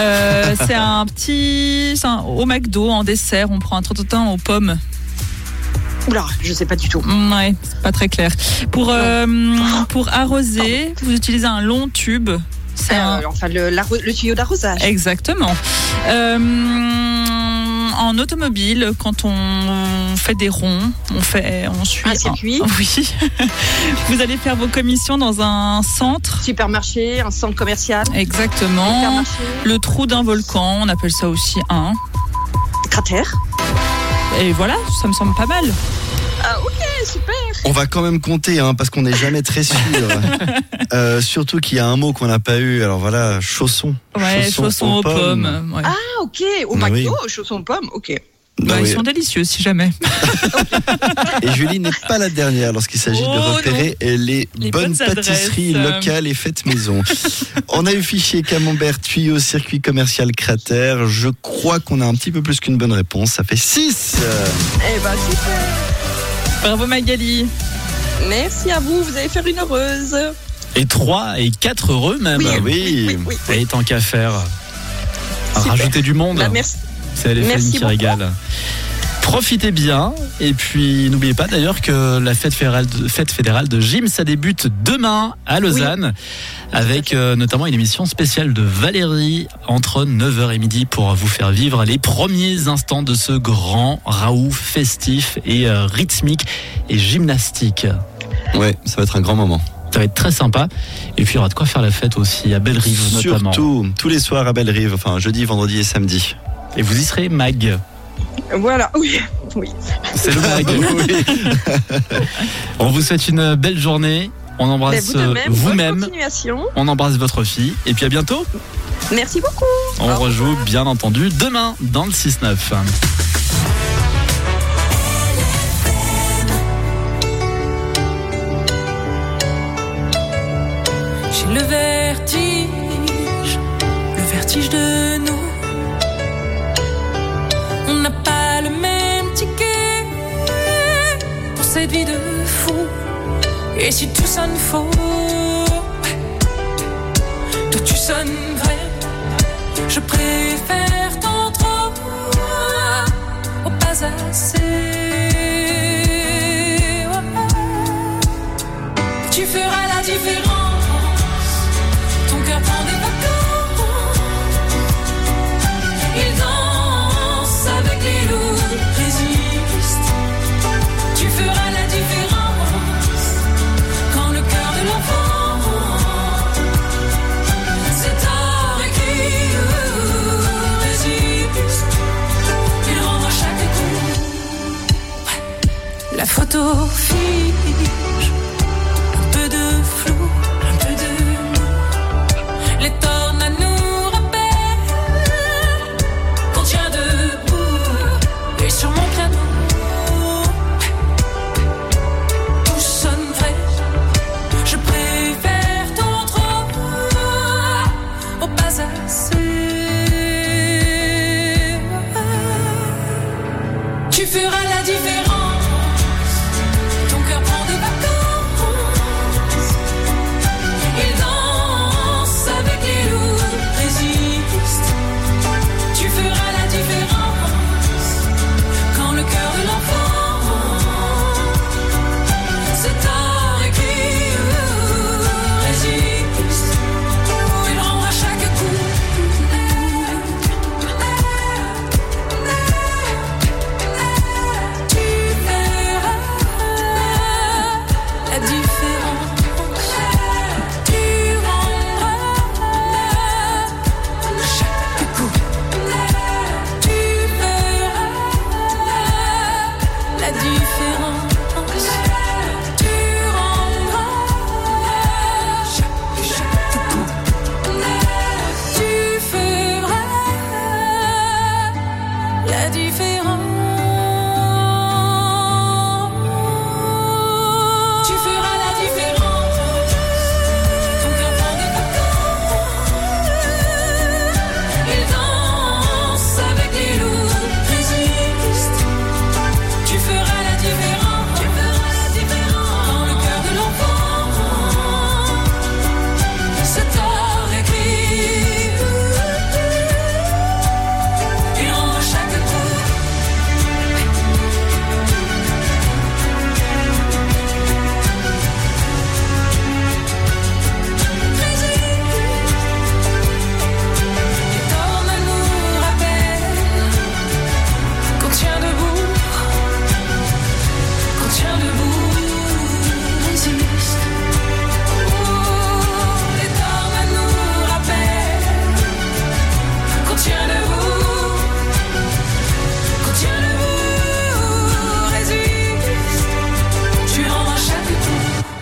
C'est au McDo en dessert. On prend un trottotin aux pommes. Oula, je sais pas du tout. Ouais, c'est pas très clair. Pour arroser, vous utilisez un long tube. C'est enfin le tuyau d'arrosage. Exactement. En automobile, quand on fait des ronds, on suit un circuit. Oui. Vous allez faire vos commissions dans un centre. Supermarché, un centre commercial. Exactement. Le trou d'un volcan, on appelle ça aussi un cratère. Et voilà, ça me semble pas mal. Ah ok, super. On va quand même compter, parce qu'on n'est jamais très sûr. Surtout qu'il y a un mot qu'on n'a pas eu. Alors voilà, chausson. Ouais, chaussons aux pommes. Ouais. Ah ok, au McDo, chaussons aux pommes, ok. Ils sont délicieux si jamais. Et Julie n'est pas la dernière lorsqu'il s'agit de repérer les bonnes pâtisseries locales et faites maison. On a eu fichier camembert, tuyau, circuit commercial, cratère. Je crois qu'on a un petit peu plus qu'une bonne réponse. Ça fait 6. Eh ben super. Bravo Magali. Merci à vous, vous allez faire une heureuse. Et 3 et 4 heureux même. Oui. Et tant qu'à faire. Rajouter du monde. Bah, merci. C'est LFM qui régale. Profitez bien. Et puis, n'oubliez pas d'ailleurs que la fête fédérale de gym, ça débute demain à Lausanne. Avec notamment une émission spéciale de Valérie entre 9h et midi pour vous faire vivre les premiers instants de ce grand raout festif et rythmique et gymnastique. Ouais, ça va être un grand moment. Ça va être très sympa. Et puis il y aura de quoi faire la fête aussi à Bellerive notamment. Surtout, tous les soirs à Bellerive, enfin jeudi, vendredi et samedi. Et vous y serez, Mag. Voilà, oui. C'est le Mag. On vous souhaite une belle journée. On embrasse vous-même. On embrasse votre fille. Et puis à bientôt. Merci beaucoup. On rejoue bien entendu demain dans le 6-9. J'ai le vertige de nous. On n'a pas le même ticket pour cette vie de fou. Et si tout sonne faux, toi tu sonnes vrai. Je préfère tant trop au pas assez. Tu feras la différence. Ton cœur prend des vacances. Il danse avec les loups. Résiste. Tu feras la différence. Quand le cœur de l'enfant c'est tard et qui résiste. Il rend à chaque coup. La photo fiche. Un peu de flou. Un peu de nous. Les tornades nous rappellent qu'on tient debout. Et sur mon piano Tu feras la différence. Ton cœur prend des vacances. Il danse avec les loups, résiste. Tu feras la différence. Quand le cœur de l'enfant se tord et crie, résiste. Il rendra chaque coup. Tu verras la différence. Tu rendras chaque coup. Tu verras la différence. Tu rendras chaque coup. Tu feras la différence. Tu feras la différence. Ton cœur prend des vacances. Il danse avec les loups, résiste. Tu feras la différence. Tu feras la différence. Quand le cœur de l'enfant se tord et crie, il rendra chaque coup. Les tormes nous rappellent qu'on tient debout, résiste. Les tormes nous rappellent qu'on tient debout, résiste. Tu rendras chaque coup.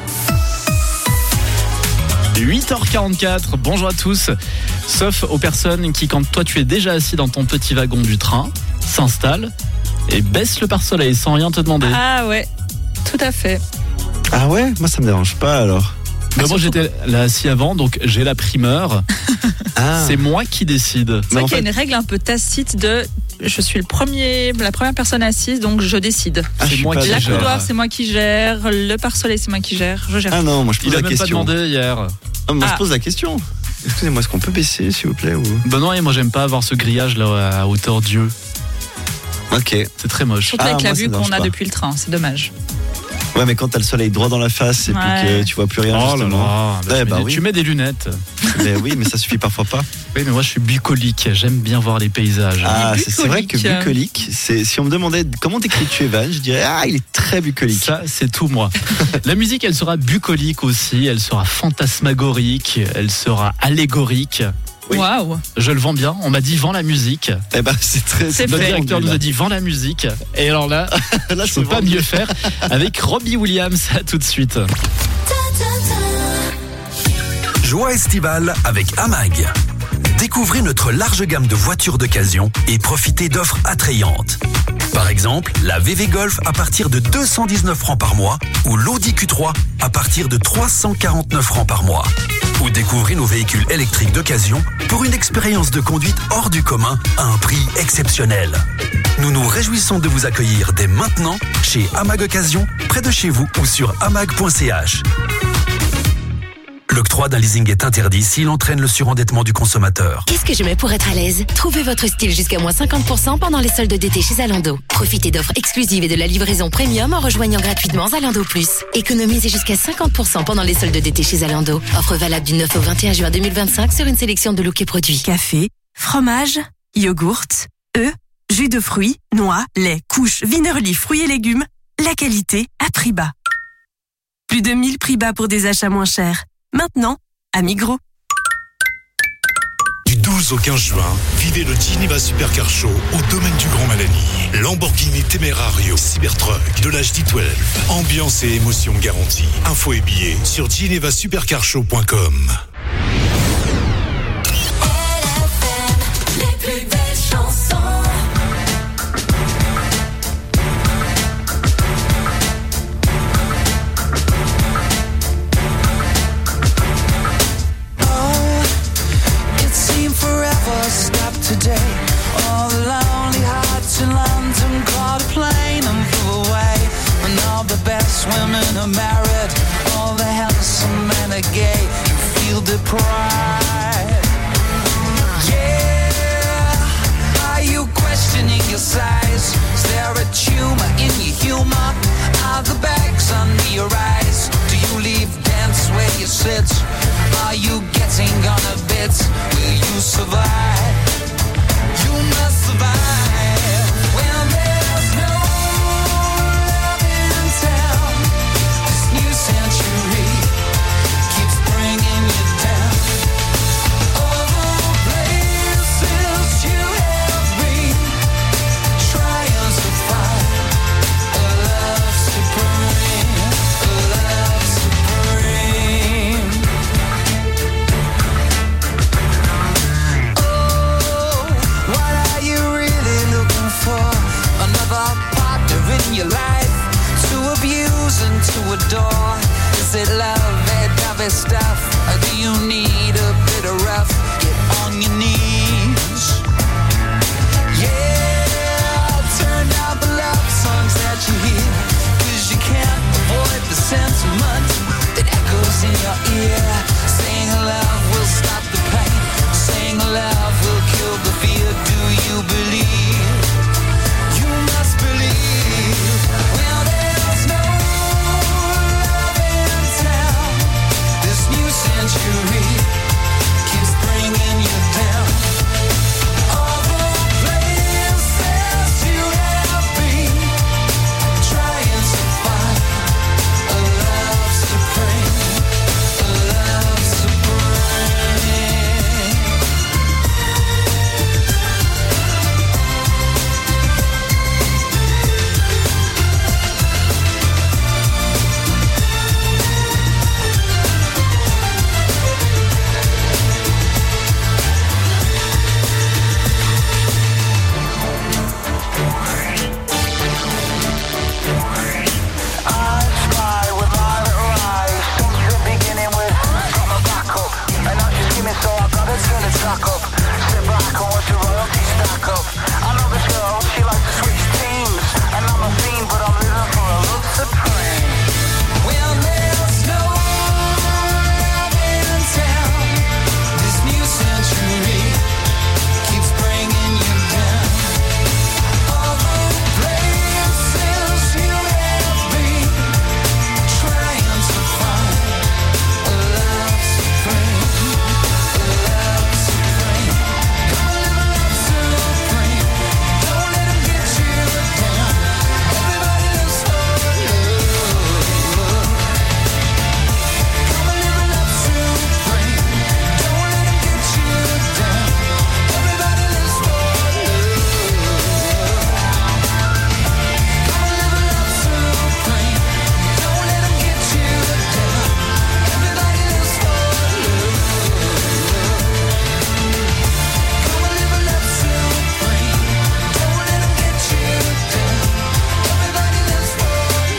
8h44, bonjour à tous. Sauf aux personnes qui, quand toi tu es déjà assis dans ton petit wagon du train, s'installent et baissent le pare-soleil sans rien te demander. Ah ouais, tout à fait. Ah ouais, moi ça me dérange pas alors. Mais moi j'étais là assis avant, donc j'ai la primeur. C'est moi qui décide. C'est vrai qu'il y a une règle un peu tacite de je suis la première personne assise, donc je décide. C'est moi qui La gère. couloir, c'est moi qui gère. Le pare-soleil, c'est moi qui gère. Je gère. Ah non, moi je pose Il a la même pas question. demandé hier. Ah, moi Ah. je pose la question. Excusez-moi, est-ce qu'on peut baisser s'il vous plaît ou... Benoît et moi j'aime pas avoir ce grillage là à hauteur d'yeux. Ok. C'est très moche. Surtout avec la moi, ça vue me dérange qu'on a pas. depuis le train, c'est dommage. Ouais, mais quand t'as le soleil droit dans la face et puis Ouais. que tu vois plus rien Oh là justement. là, Ouais, tu mets des lunettes. Mais oui, mais ça suffit parfois pas. Oui, mais moi je suis bucolique, j'aime bien voir les paysages. Ah, c'est vrai que bucolique. bucolique, si on me demandait comment t'écris-tu Evan, je dirais il est très bucolique. Ça, c'est tout moi. La musique, elle sera bucolique aussi, elle sera fantasmagorique, elle sera allégorique. Oui. Waouh. Je le vends bien, on m'a dit vends la musique. Eh ben c'est très. C'est Le fait. directeur nous a dit vends la musique. Et alors là, Là, je peux pas mieux faire avec Robbie Williams. À tout de suite. Joie estivale avec AMAG. Découvrez notre large gamme de voitures d'occasion et profitez d'offres attrayantes. Par exemple, la VV Golf à partir de 219 francs par mois ou l'Audi Q3 à partir de 349 francs par mois. Ou découvrez nos véhicules électriques d'occasion pour une expérience de conduite hors du commun à un prix exceptionnel. Nous nous réjouissons de vous accueillir dès maintenant chez AMAG Occasion, près de chez vous ou sur amag.ch. L'octroi d'un leasing est interdit s'il entraîne le surendettement du consommateur. Qu'est-ce que je mets pour être à l'aise? Trouvez votre style jusqu'à moins 50% pendant les soldes d'été chez Zalando. Profitez d'offres exclusives et de la livraison premium en rejoignant gratuitement Zalando Plus. Économisez jusqu'à 50% pendant les soldes d'été chez Zalando. Offre valable du 9 au 21 juin 2025 sur une sélection de looks et produits. Café, fromage, yogourt, œufs, jus de fruits, noix, lait, couches, vinerlis, fruits et légumes. La qualité à prix bas. Plus de 1000 prix bas pour des achats moins chers. Maintenant, à Migros. Du 12 au 15 juin, vivez le Geneva Supercar Show au domaine du Grand Malani. Lamborghini Temerario Cybertruck de l'âge D12. Ambiance et émotion garantie. Infos et billets sur genevasupercarshow.com. Les plus belles chansons. It seemed forever stopped today. All the lonely hearts in London caught a plane. women are married, all the handsome men are gay. You feel deprived. Yeah, are you questioning your size? Is there a tumor in your humor? Are the bags under your eyes? Do you leave dance where you sit? Are you getting on a bit? Will you survive? You must survive. When there's no love in town, this new century keeps bringing you down. All the places you have been, trying to find a love supreme, a love supreme. Oh, what are you really looking for? Another partner in your life to abuse and to adore? Is it love, that dovey stuff? Or do you need a bit of rough? Get on your knees. Yeah, turn down the love songs that you hear, 'cause you can't avoid the sentiment that echoes in your ear. Saying love will stop the pain, saying love will kill the fear. Do you believe? You must believe. Well, there's no love in town. This new century keeps bringing you down. All the places you have been, trying to find a love supreme, a love supreme. I try with my little eyes, something beginning with got my back up, and now she's skimming, so I've got to turn the track up. Sit back and watch the royalties stack up. I know this girl, she likes to switch teams, and I'm a fiend, but I'm living for a love supreme. Well, there's no love in town. This new century keeps bringing you down. All the places you have been, trying to find a love supreme, a love supreme. Come on, live a love supreme. Don't let 'em get you down. Everybody lives for love. Come on, live a love supreme. Don't let 'em get you down. Everybody lives for love. Come on, live a love supreme. Don't let 'em get you down. Everybody lives for love. Come on, live a love supreme. Don't let 'em get you down. Everybody lives for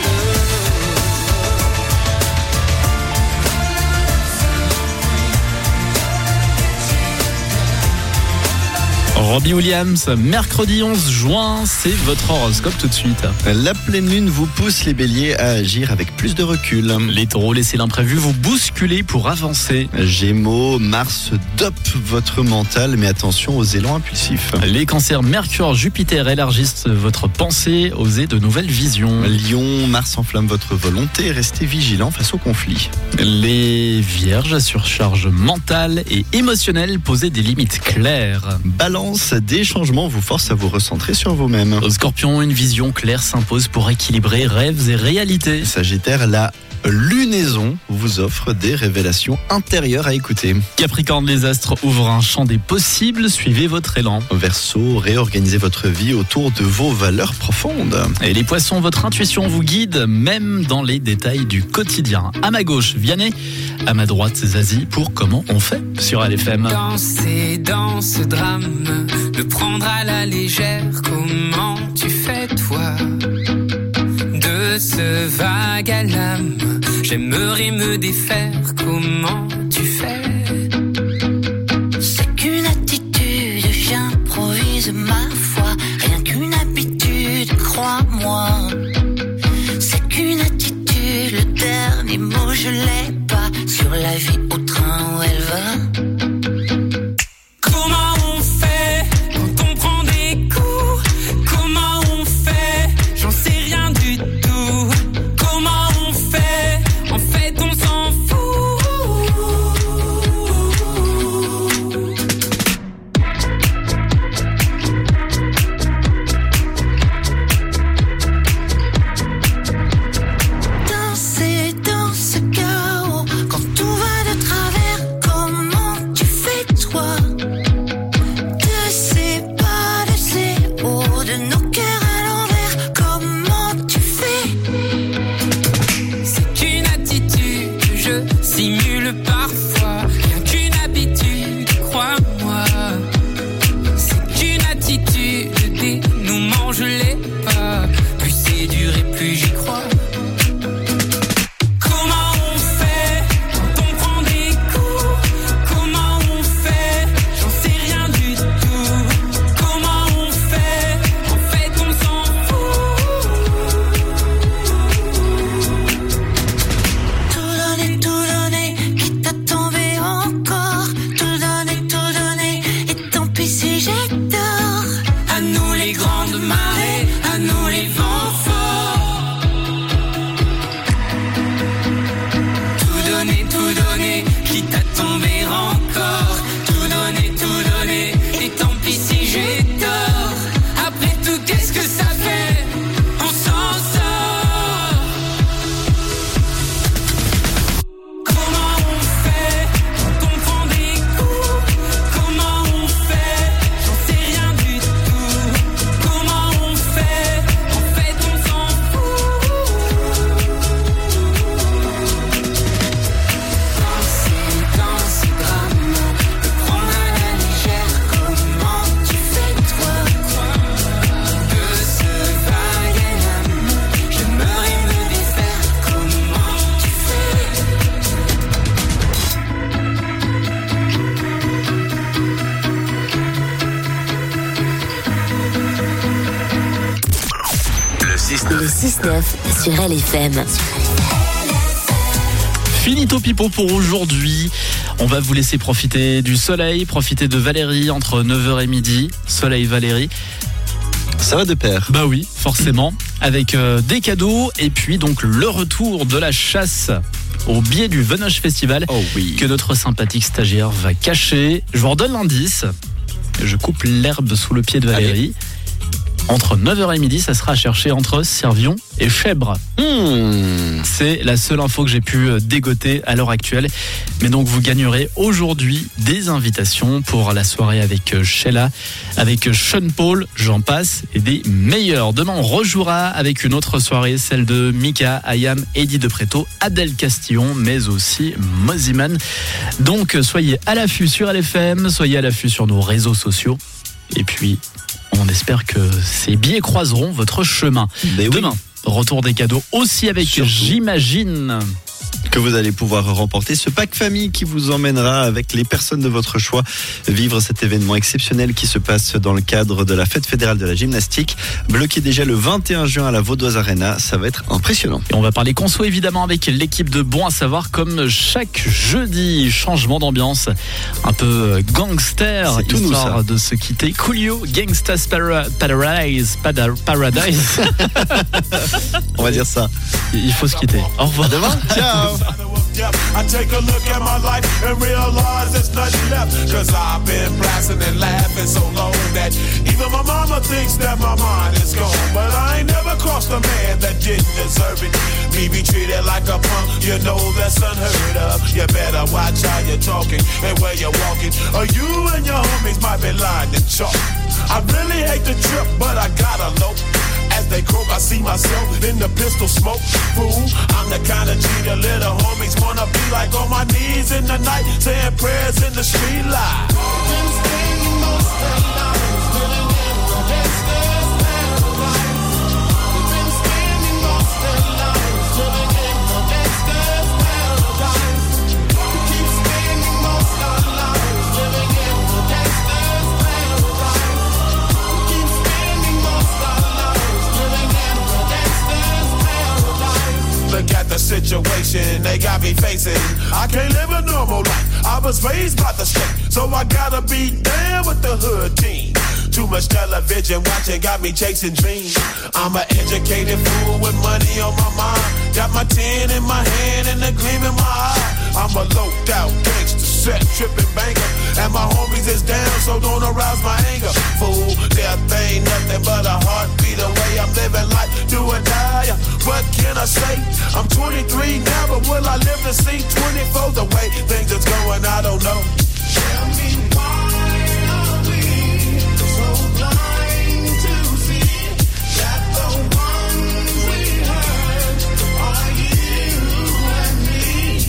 Robbie Williams, mercredi 11 juin, c'est votre horoscope tout de suite. La pleine lune vous pousse les béliers à agir avec plus de recul. Les taureaux, laissez l'imprévu vous bousculer pour avancer. Gémeaux, Mars dope votre mental, mais attention aux élans impulsifs. Les cancers, Mercure, Jupiter élargissent votre pensée, osez de nouvelles visions. Lion, Mars enflamme votre volonté, restez vigilant face au conflit. Les vierges, surcharge mentale et émotionnelle, posez des limites claires. Balance, des changements vous forcent à vous recentrer sur vous-même. Scorpion, une vision claire s'impose pour équilibrer rêves et réalités. Sagittaire, la lunaison vous offre des révélations intérieures à écouter. Capricorne, les astres ouvrent un champ des possibles, suivez votre élan. Verseau, réorganisez votre vie autour de vos valeurs profondes. Et les poissons, votre intuition vous guide même dans les détails du quotidien. À ma gauche, Vianney, à ma droite, Zazie pour Comment on fait sur LFM. Danser dans ce drame, le prendre à la légère, comment tu fais toi? De ce vague à l'âme, j'aimerais me défaire, comment tu fais? C'est qu'une attitude, j'improvise ma foi, rien qu'une habitude, crois-moi. C'est qu'une attitude, le 6-9. 6-9 sur LFM. Finito pipo pour aujourd'hui. On va vous laisser profiter du soleil, profiter de Valérie entre 9h et midi. Soleil Valérie. Ça va de pair. Bah oui, forcément. Avec des cadeaux et puis donc le retour de la chasse au biais du Venoche Festival que notre sympathique stagiaire va cacher. Je vous redonne l'indice. Je coupe l'herbe sous le pied de Valérie. Entre 9h et midi, ça sera à chercher entre Servion et Chèvre. C'est la seule info que j'ai pu dégoter à l'heure actuelle. Mais donc vous gagnerez aujourd'hui des invitations pour la soirée avec Sheila, avec Sean Paul, j'en passe, et des meilleurs. Demain, on rejouera avec une autre soirée, celle de Mika, Ayam, Eddie De Pretto, Adèle Castillon, mais aussi Moziman. Donc soyez à l'affût sur LFM, soyez à l'affût sur nos réseaux sociaux. Et puis, on espère que ces billets croiseront votre chemin. Demain, retour des cadeaux aussi avec, j'imagine, que vous allez pouvoir remporter ce pack famille qui vous emmènera avec les personnes de votre choix vivre cet événement exceptionnel qui se passe dans le cadre de la fête fédérale de la gymnastique, bloqué déjà le 21 juin à la Vaudoise Arena. Ça va être impressionnant. Et on va parler conso évidemment avec l'équipe de Bon à savoir, comme chaque jeudi. Changement d'ambiance, un peu gangster, c'est tout histoire nous, de se quitter. Coolio, Gangsta's Paradise. On va dire ça. Il faut se quitter. Au revoir. À demain. Ciao. I take a look at my life and realize there's nothing left. Cause I've been blasting and laughing so long that even my mama thinks that my mind is gone. But I ain't never crossed a man that didn't deserve it. Me be treated like a punk, you know that's unheard of. You better watch how you're talking and where you're walking, or you and your homies might be lying to chalk. I really hate the trip, but I gotta low. As they croak, I see myself in the pistol smoke. Fool, I'm the kind of G the little homies wanna be like, on my knees in the night, saying prayers in the street light. Been spending most of their lives living in the gangster's paradise. Been spending most of their lives living in the gangster's paradise. Keep spending most of our lives living in the gangster's paradise. Keep spending most of our lives. Look at the situation they got me facing. I can't live a normal life. I was raised by the state, so I gotta be down with the hood team. Too much television watching got me chasing dreams. I'm an educated fool with money on my mind. Got my 10 in my hand and a gleam in my eye. I'm a loped out gangster, set tripping banker, and my homies is down, so don't arouse my anger. Fool, death ain't nothing but a heartbeat away. I'm living life, do or die. What can I say? I'm 23 now, but will I live to see 24? The way things is going, I don't know. Tell me why are we so blind to see that the ones we hurt are you and me?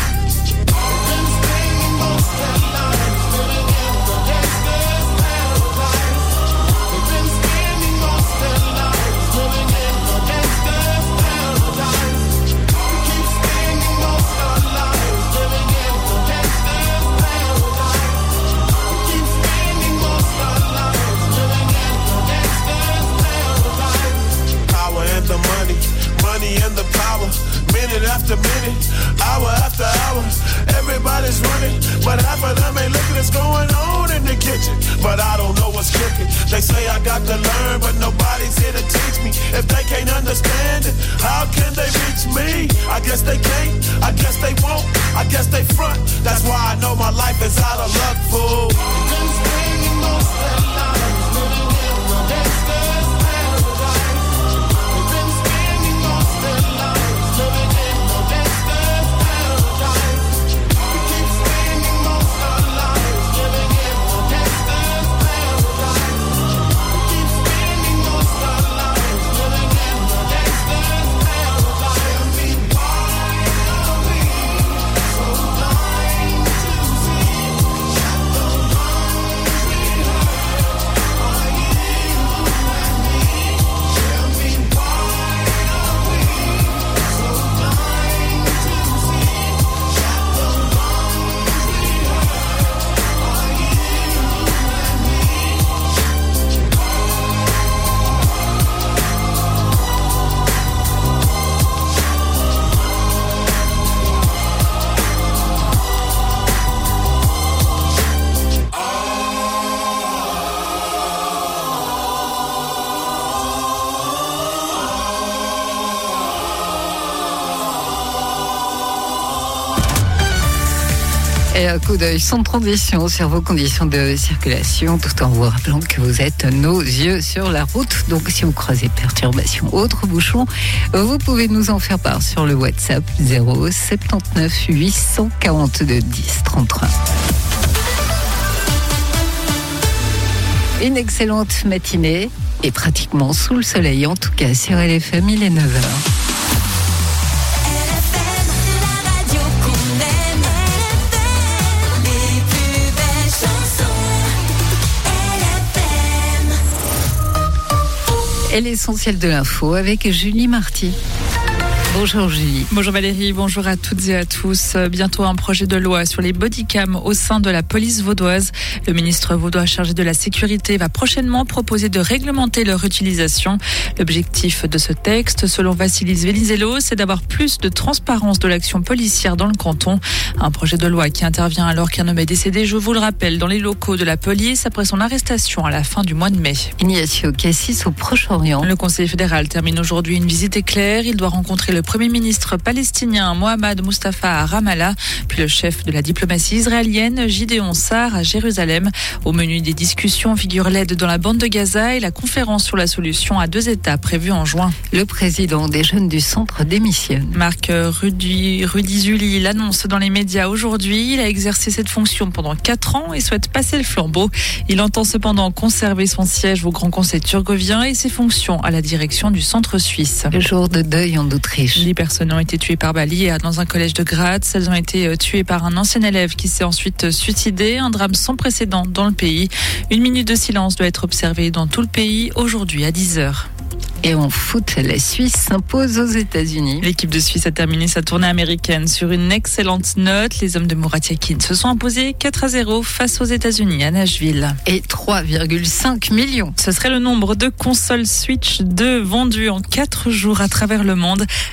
We've been spending most of our lives living in the gangster's paradise. We've been spending most of our lives living in the gangster's paradise. We keep spending most of our lives living in the gangster's paradise. We keep spending most of our lives living in the gangster's paradise. Power and the money, money and the power. Minute after minute, hour after hour, everybody's running, but half of them ain't looking what's going on in the kitchen. But I don't know what's cooking. They say I got to learn, but nobody's here to teach me. If they can't understand it, how can they reach me? I guess they can't, I guess they won't, I guess they front. That's why I know my life is out of luck, fool. Been spending most of their lives living in the gangster's paradise. We've been spending most of their lives living in the gangster's paradise. We keep spending most of our lives living in the gangster's paradise. We keep spending most of our lives living in the gangster's paradise. Tell me why are we so blind to see that the ones we hurt Et un coup d'œil sans transition sur vos conditions de circulation, tout en vous rappelant que vous êtes nos yeux sur la route. Donc si vous croisez perturbations, autres bouchons, vous pouvez nous en faire part sur le WhatsApp 079 842 10 33. Une excellente matinée et pratiquement sous le soleil, en tout cas sur LFM, il est 9h. Et l'essentiel de l'info avec Julie Marty. Bonjour Julie. Bonjour Valérie, bonjour à toutes et à tous. Bientôt un projet de loi sur les bodycams au sein de la police vaudoise. Le ministre vaudois chargé de la sécurité va prochainement proposer de réglementer leur utilisation. L'objectif de ce texte, selon Vassilis Venizelos, c'est d'avoir plus de transparence de l'action policière dans le canton. Un projet de loi qui intervient alors qu'un homme est décédé, je vous le rappelle, dans les locaux de la police après son arrestation à la fin du mois de mai. Ignacio Cassis au Proche-Orient. Le Conseil fédéral termine aujourd'hui une visite éclair. Il doit rencontrer le Premier ministre palestinien Mohamed Mustafa à Ramallah, puis le chef de la diplomatie israélienne Gideon Sa'ar à Jérusalem. Au menu des discussions figure l'aide dans la bande de Gaza et la conférence sur la solution à 2 États prévue en juin. Le président des jeunes du centre démissionne. Marc Rudizuli l'annonce dans les médias aujourd'hui. Il a exercé cette fonction pendant 4 ans et souhaite passer le flambeau. Il entend cependant conserver son siège au Grand Conseil turgovien et ses fonctions à la direction du centre suisse. Le jour de deuil en Autriche. 10 personnes ont été tuées par balle hier dans un collège de Graz. Elles ont été tuées par un ancien élève qui s'est ensuite suicidé. Un drame sans précédent dans le pays. 1 minute de silence doit être observée dans tout le pays aujourd'hui à 10h. Et en foot, la Suisse s'impose aux États-Unis. L'équipe de Suisse a terminé sa tournée américaine sur une excellente note. Les hommes de Murat Yakin se sont imposés 4-0 face aux États-Unis à Nashville. Et 3,5 millions. Ce serait le nombre de consoles Switch 2 vendues en 4 jours à travers le monde.